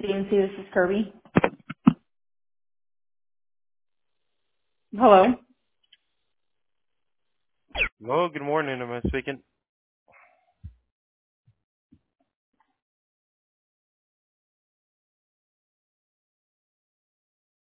DNC, this is Kirby. Hello. Hello, good morning. Am I speaking?